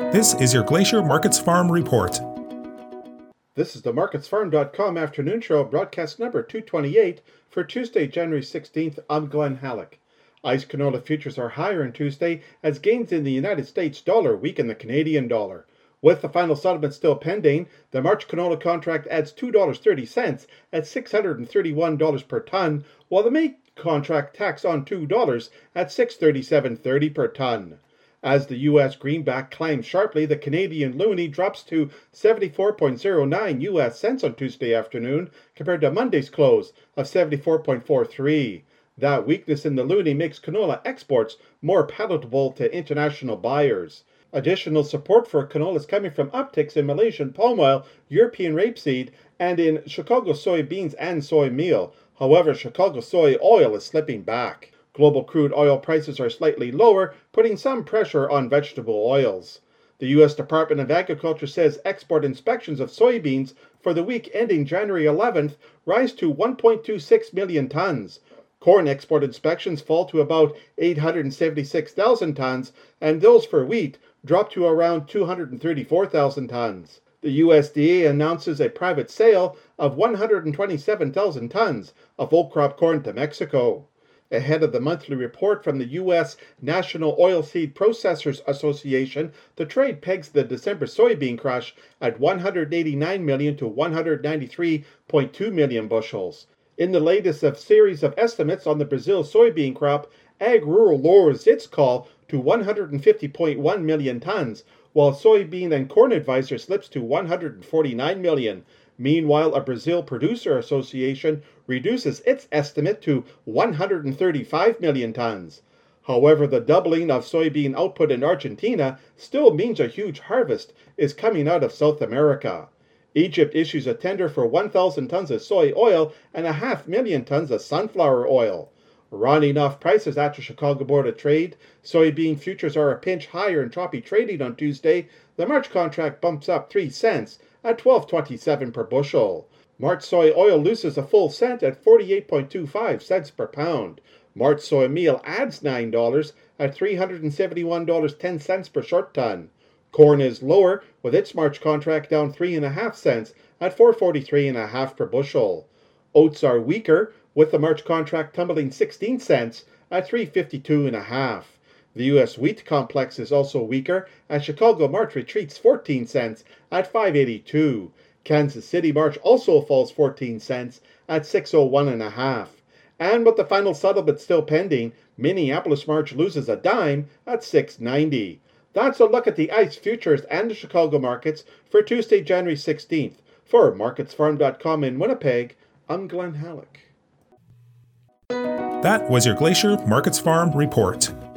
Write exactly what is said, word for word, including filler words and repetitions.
This is your Glacier Markets Farm Report. This is the markets farm dot com afternoon show, broadcast number two twenty-eight for Tuesday, January sixteenth. I'm Glenn Halleck. ICE canola futures are higher on Tuesday as gains in the United States dollar weaken the Canadian dollar. With the final settlement still pending, the March canola contract adds two dollars and thirty cents at six hundred thirty-one dollars per ton, while the May contract tacks on two dollars at six hundred thirty-seven dollars and thirty cents per ton. As the U S greenback climbs sharply, the Canadian loonie drops to seventy-four point zero nine U S cents on Tuesday afternoon compared to Monday's close of seventy-four point four three. That weakness in the loonie makes canola exports more palatable to international buyers. Additional support for canola is coming from upticks in Malaysian palm oil, European rapeseed, and in Chicago soybeans and soy meal. However, Chicago soy oil is slipping back. Global crude oil prices are slightly lower, putting some pressure on vegetable oils. The U S Department of Agriculture says export inspections of soybeans for the week ending January eleventh rise to one point two six million tons. Corn export inspections fall to about eight hundred seventy-six thousand tons, and those for wheat drop to around two hundred thirty-four thousand tons. The U S D A announces a private sale of one hundred twenty-seven thousand tons of old crop corn to Mexico. Ahead of the monthly report from the U S National Oilseed Processors Association, the trade pegs the December soybean crush at one hundred eighty-nine million to one hundred ninety-three point two million bushels. In the latest of series of estimates on the Brazil soybean crop, Ag Rural lowers its call to one hundred fifty point one million tons, while Soybean and Corn Advisor slips to one hundred forty-nine million. Meanwhile, a Brazil Producer Association reduces its estimate to one hundred thirty-five million tons. However, the doubling of soybean output in Argentina still means a huge harvest is coming out of South America. Egypt issues a tender for one thousand tons of soy oil and a half million tons of sunflower oil. Rounding off prices after Chicago Board of Trade, soybean futures are a pinch higher in choppy trading on Tuesday. The March contract bumps up three cents at twelve twenty-seven per bushel. March soy oil loses a full cent at forty-eight point two five cents per pound. March soy meal adds nine dollars at three hundred seventy-one dollars and ten cents per short ton. Corn is lower, with its March contract down three point five cents at four forty-three point five per bushel. Oats are weaker, with the March contract tumbling sixteen cents at three fifty-two point five. The U S wheat complex is also weaker, as Chicago March retreats fourteen cents at five eighty-two. Kansas City March also falls fourteen cents at six oh one point five. And with the final settlement still pending, Minneapolis March loses a dime at six ninety. That's a look at the ICE futures and the Chicago markets for Tuesday, January sixteenth. For markets farm dot com in Winnipeg, I'm Glenn Halleck. That was your Glacier Markets Farm Report.